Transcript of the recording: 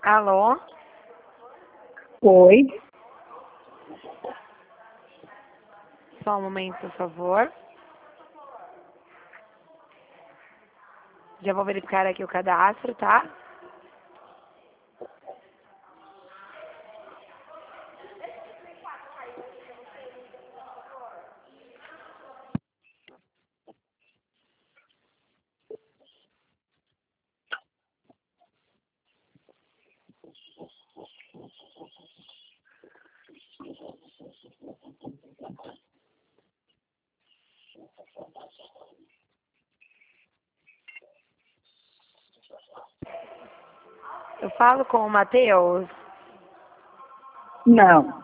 Alô? Oi. Só um momento, por favor. Já vou verificar aqui o cadastro, tá? Eu falo com o Matheus. Não.